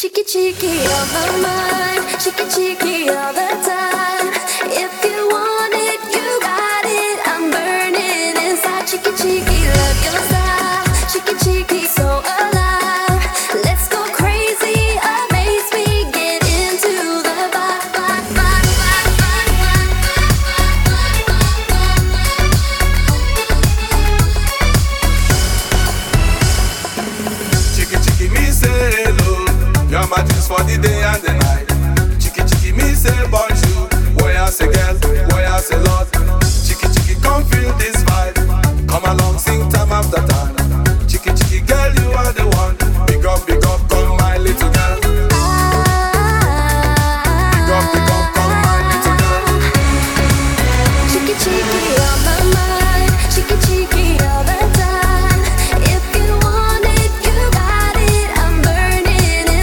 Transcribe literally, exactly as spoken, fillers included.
Cheeky, cheeky, on my mind. Cheeky, cheeky, all the time. If you want it, you got it. I'm burning inside. Cheeky, cheeky, love your style. Cheeky, cheeky, so alive. Let's go crazy, amaze me. Get into the vibe, vibe, vibe, vibe, vibe, vibe, vibe. Cheeky, cheeky, me say hello. Your mattress for the day and